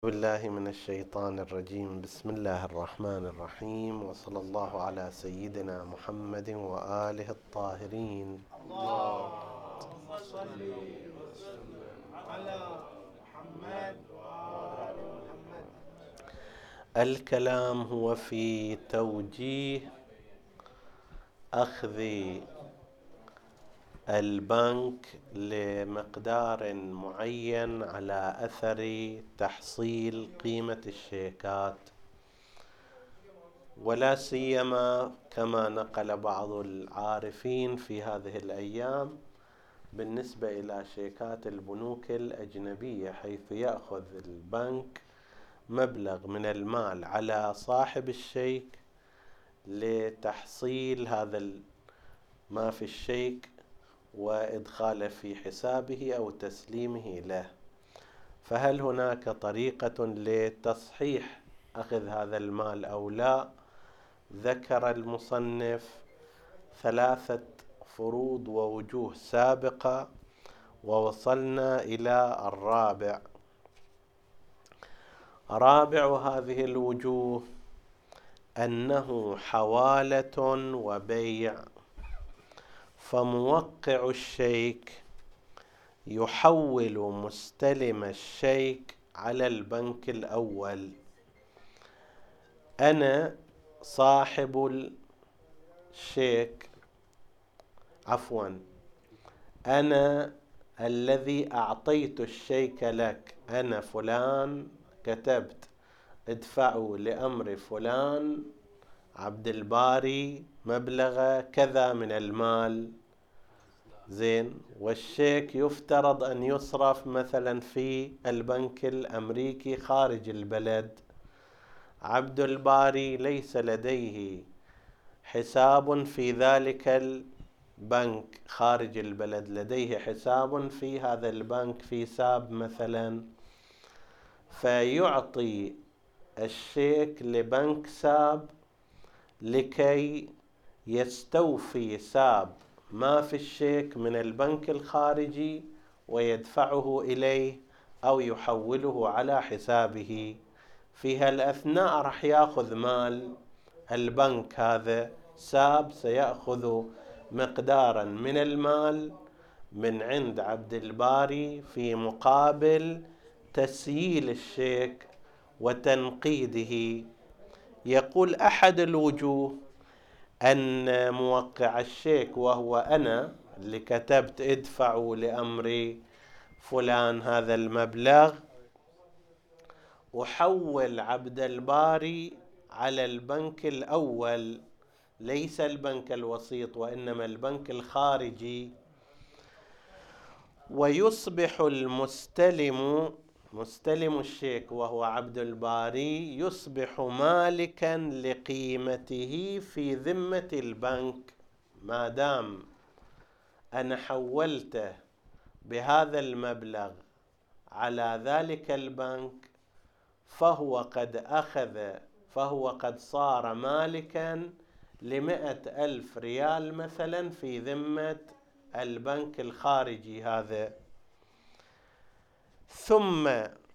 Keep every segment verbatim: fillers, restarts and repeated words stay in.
بالله من الشيطان الرجيم. بسم الله الرحمن الرحيم، وصلى الله على سيدنا محمد وآله الطاهرين. اللهم صل وسلم على محمد وآل محمد. الكلام هو في توجيه أخذ البنك لمقدار معين على أثر تحصيل قيمة الشيكات، ولا سيما كما نقل بعض العارفين في هذه الأيام بالنسبة إلى شيكات البنوك الأجنبية، حيث يأخذ البنك مبلغ من المال على صاحب الشيك لتحصيل هذا ما في الشيك وإدخاله في حسابه أو تسليمه له. فهل هناك طريقة لتصحيح أخذ هذا المال أو لا؟ ذكر المصنف ثلاثة فروض ووجوه سابقة، ووصلنا إلى الرابع. رابع هذه الوجوه أنه حوالة وبيع، فموقع الشيك يحول مستلم الشيك على البنك الأول. أنا صاحب الشيك، عفوا أنا الذي أعطيت الشيك لك، أنا فلان كتبت ادفعوا لأمر فلان عبد الباري مبلغ كذا من المال، زين، والشيك يفترض أن يصرف مثلا في البنك الأمريكي خارج البلد. عبد الباري ليس لديه حساب في ذلك البنك خارج البلد، لديه حساب في هذا البنك في ساب مثلا، فيعطي الشيك لبنك ساب لكي يستوفي ساب ما في الشيك من البنك الخارجي ويدفعه إليه أو يحوله على حسابه. في هالأثناء رح يأخذ مال البنك، هذا ساب سيأخذ مقدارا من المال من عند عبد الباري في مقابل تسييل الشيك وتنقيده. يقول أحد الوجوه أن موقع الشيك وهو أنا اللي كتبت ادفعوا لأمر فلان هذا المبلغ، أحول عبد الباري على البنك الأول، ليس البنك الوسيط وإنما البنك الخارجي، ويصبح المستلم مستلم الشيك وهو عبد الباري يصبح مالكا لقيمته في ذمة البنك. ما دام أنا حولته بهذا المبلغ على ذلك البنك، فهو قد أخذ فهو قد صار مالكا لمئة ألف ريال مثلا في ذمة البنك الخارجي هذا، ثم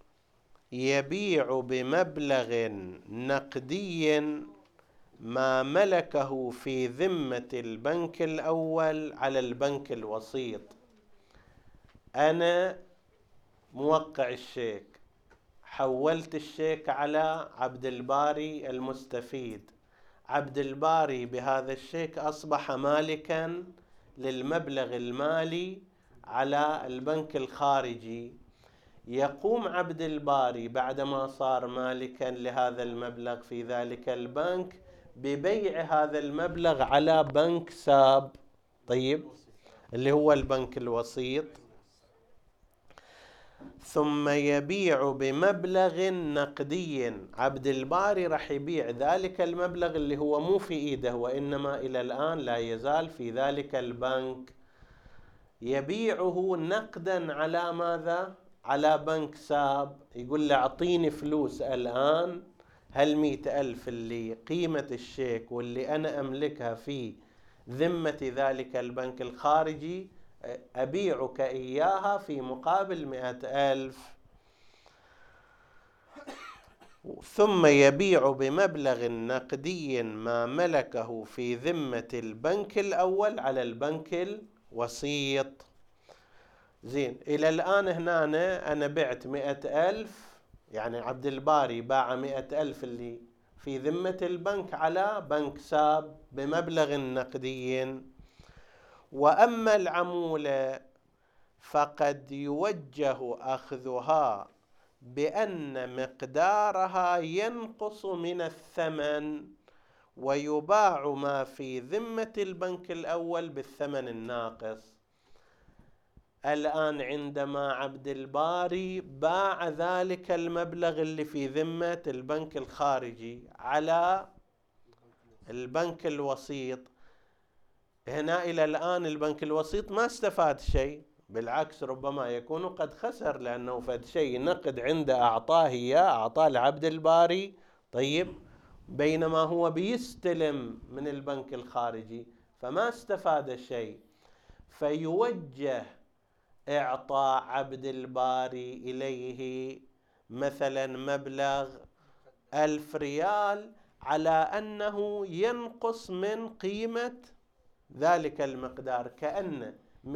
يبيع بمبلغ نقدي ما ملكه في ذمة البنك الأول على البنك الوسيط. أنا موقع الشيك، حولت الشيك على عبد الباري المستفيد، عبد الباري بهذا الشيك أصبح مالكا للمبلغ المالي على البنك الخارجي. يقوم عبد الباري بعدما صار مالكا لهذا المبلغ في ذلك البنك ببيع هذا المبلغ على بنك ساب، طيب، اللي هو البنك الوسيط، ثم يبيع بمبلغ نقدي. عبد الباري رح يبيع ذلك المبلغ اللي هو مو في إيده وإنما إلى الآن لا يزال في ذلك البنك، يبيعه نقدا على ماذا؟ على بنك ساب. يقول له اعطيني فلوس الآن، هالمئة ألف اللي قيمة الشيك واللي أنا أملكها في ذمة ذلك البنك الخارجي، أبيعك إياها في مقابل مئة ألف. ثم يبيع بمبلغ نقدي ما ملكه في ذمة البنك الأول على البنك الوسيط. زين، إلى الآن هنا أنا بعت مئة ألف، يعني عبد الباري باع مئة ألف اللي في ذمة البنك على بنك ساب بمبلغ نقدي. وأما العمولة فقد يوجه أخذها بأن مقدارها ينقص من الثمن، ويباع ما في ذمة البنك الأول بالثمن الناقص. الآن عندما عبد الباري باع ذلك المبلغ اللي في ذمة البنك الخارجي على البنك الوسيط، هنا إلى الآن البنك الوسيط ما استفاد شيء، بالعكس ربما يكون قد خسر، لأنه فد شيء نقد عنده أعطاه إياه، أعطاه لعبد الباري، طيب، بينما هو بيستلم من البنك الخارجي فما استفاد شيء. فيوجه إعطاء عبد الباري إليه مثلا مبلغ ألف ريال على أنه ينقص من قيمة ذلك المقدار، كأن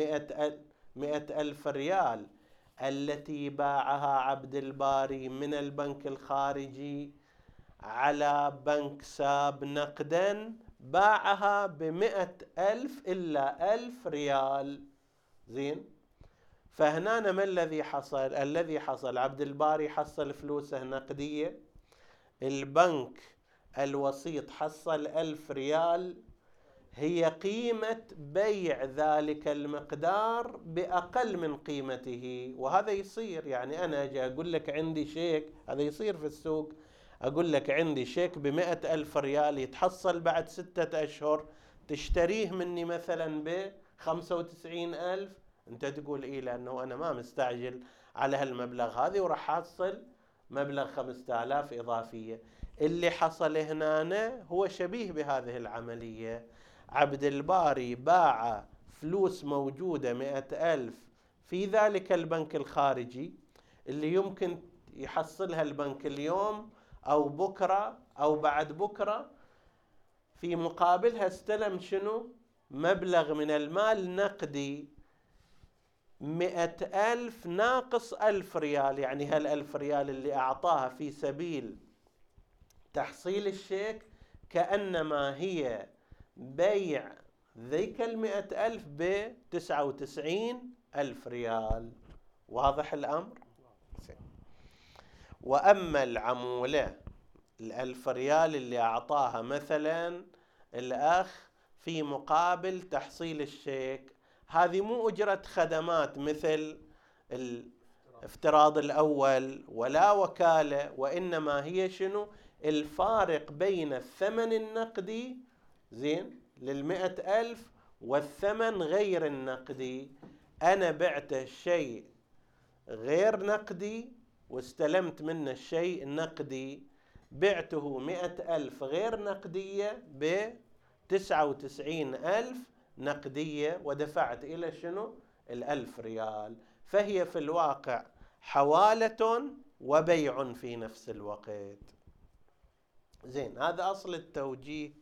مئة ألف ريال التي باعها عبد الباري من البنك الخارجي على بنك ساب نقدا باعها بمئة ألف إلا ألف ريال. زين، فهنا ما الذي حصل؟ الذي حصل عبد الباري حصل فلوسه نقدية، البنك الوسيط حصل ألف ريال هي قيمة بيع ذلك المقدار بأقل من قيمته. وهذا يصير، يعني أنا أجي أقول لك عندي شيك، هذا يصير في السوق، أقول لك عندي شيك بمئة ألف ريال يتحصل بعد ستة أشهر تشتريه مني مثلا بخمسة وتسعين ألف، أنت تقول إيه لأنه أنا ما مستعجل على هالمبلغ هذه وراح أحصل مبلغ خمسة آلاف إضافية. اللي حصل هنا هو شبيه بهذه العملية، عبد الباري باع فلوس موجودة مئة ألف في ذلك البنك الخارجي اللي يمكن يحصلها البنك اليوم أو بكرة أو بعد بكرة، في مقابلها استلم شنو؟ مبلغ من المال نقدي مئة ألف ناقص ألف ريال، يعني هالألف ريال اللي أعطاها في سبيل تحصيل الشيك كأنما هي بيع ذيك المئة ألف بتسعة وتسعين ألف ريال. واضح الأمر؟ وأما العمولة الألف ريال اللي أعطاها مثلا الأخ في مقابل تحصيل الشيك، هذه مو أجرة خدمات مثل الافتراض الأول ولا وكالة، وإنما هي شنو؟ الفارق بين الثمن النقدي زين للمئة ألف والثمن غير النقدي. أنا بعت الشيء غير نقدي واستلمت منه الشيء نقدي، بعته مئة ألف غير نقدية بتسعة وتسعين ألف نقدية، ودفعت إلى شنو؟ الألف ريال. فهي في الواقع حوالة وبيع في نفس الوقت. زين، هذا أصل التوجيه.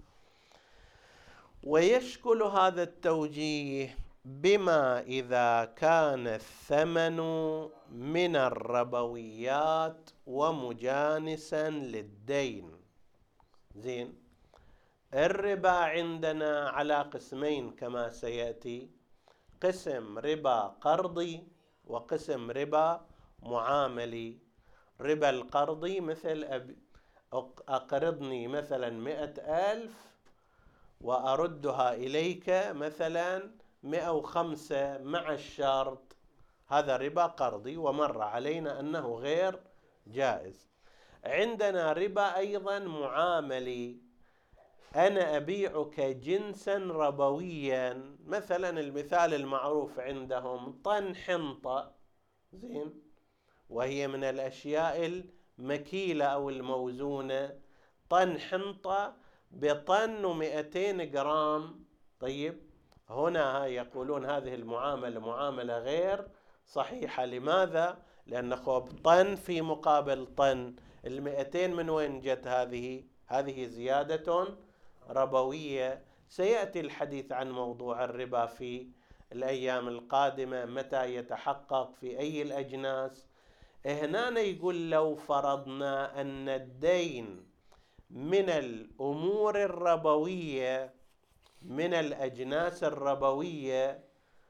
ويشكل هذا التوجيه بما إذا كان الثمن من الربويات ومجانسا للدين. زين، الربا عندنا على قسمين كما سيأتي، قسم ربا قرضي وقسم ربا معاملي. ربا القرضي مثل أقرضني مثلا مئة ألف وأردها إليك مثلا مئة وخمسة مع الشرط، هذا ربا قرضي ومر علينا أنه غير جائز. عندنا ربا أيضا معاملي، أنا أبيعك جنسا ربويا، مثلا المثال المعروف عندهم طن حنطة، زين، وهي من الأشياء المكيلة أو الموزونة، طن حنطة بطن ومئتين جرام. طيب، هنا يقولون هذه المعاملة معاملة غير صحيحة. لماذا؟ لأن خب طن في مقابل طن، المئتين من وين جت هذه؟ هذه زيادة ربوية. سيأتي الحديث عن موضوع الربا في الأيام القادمة، متى يتحقق، في أي الأجناس. هنا يقول لو فرضنا أن الدين من الأمور الربوية، من الأجناس الربوية،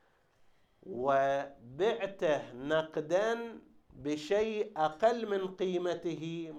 وبعته نقدا بشيء أقل من قيمته،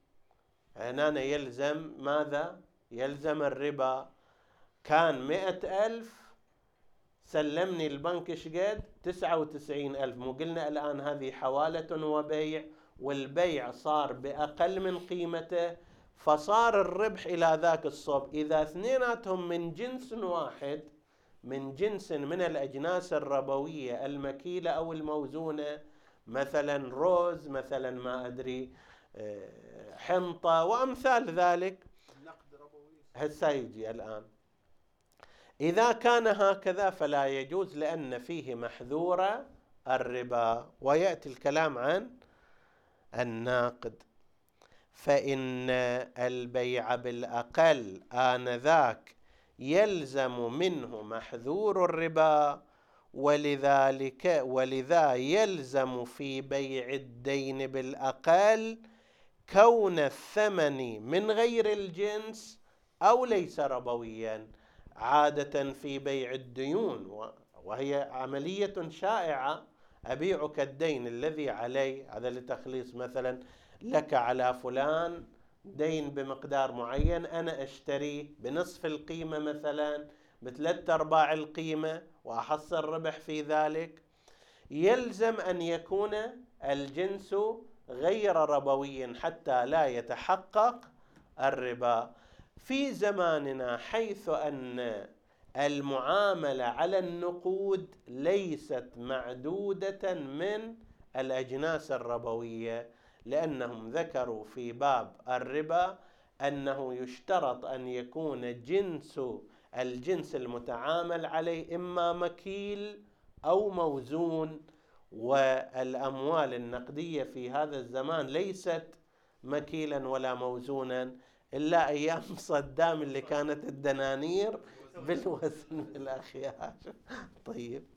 هنا يلزم ماذا؟ يلزم الربا. كان مئة ألف، سلمني البنك شقد؟ تسعة وتسعين ألف. مو قلنا الآن هذه حوالة وبيع، والبيع صار بأقل من قيمته، فصار الربح إلى ذاك الصوب. إذا اثنيناتهم من جنس واحد، من جنس من الأجناس الربوية المكيلة أو الموزونة، مثلا روز، مثلا ما أدري حنطة وأمثال ذلك، هسا يجي الآن. إذا كان هكذا فلا يجوز، لأن فيه محذور الربا. ويأتي الكلام عن الناقد. فإن البيع بالأقل آنذاك يلزم منه محذور الربا، ولذلك ولذا يلزم في بيع الدين بالأقل كون الثمن من غير الجنس أو ليس ربويا. عادة في بيع الديون، وهي عملية شائعة، أبيعك الدين الذي علي، هذا لتخليص مثلا لك على فلان دين بمقدار معين، أنا أشتريه بنصف القيمة مثلا، بثلاث أرباع القيمة، وأحصل ربح في ذلك. يلزم أن يكون الجنس غير ربوي حتى لا يتحقق الربا. في زماننا حيث أن المعاملة على النقود ليست معدودة من الأجناس الربوية، لأنهم ذكروا في باب الربا أنه يشترط أن يكون جنس الجنس المتعامل عليه إما مكيل أو موزون، والأموال النقدية في هذا الزمان ليست مكيلا ولا موزونا، إلا أيام صدام اللي كانت الدنانير بالوزن بالأخيار. طيب.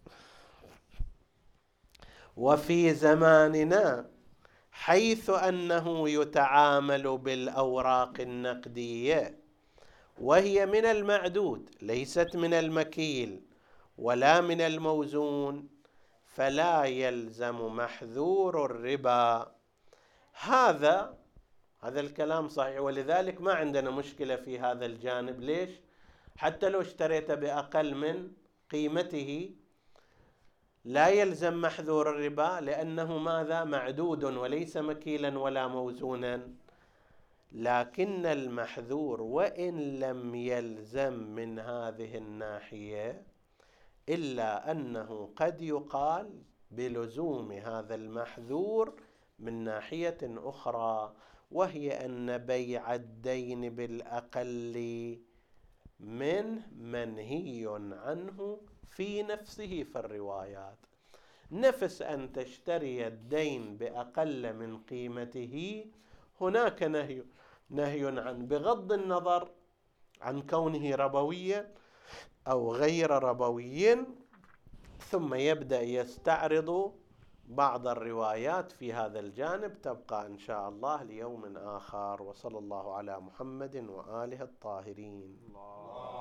وفي زماننا حيث أنه يتعامل بالأوراق النقدية، وهي من المعدود ليست من المكيل ولا من الموزون، فلا يلزم محذور الربا. هذا هذا الكلام صحيح، ولذلك ما عندنا مشكلة في هذا الجانب. ليش؟ حتى لو اشتريت بأقل من قيمته لا يلزم محذور الربا، لأنه ماذا؟ معدود وليس مكيلا ولا موزونا. لكن المحذور وإن لم يلزم من هذه الناحية، إلا أنه قد يقال بلزوم هذا المحذور من ناحية أخرى، وهي أن بيع الدين بالأقل من منهي عنه في نفسه في الروايات. نفس أن تشتري الدين بأقل من قيمته، هناك نهي نهي عن، بغض النظر عن كونه ربويا أو غير ربوي. ثم يبدأ يستعرض بعض الروايات في هذا الجانب، تبقى إن شاء الله ليوم آخر. وصلى الله على محمد وآله الطاهرين.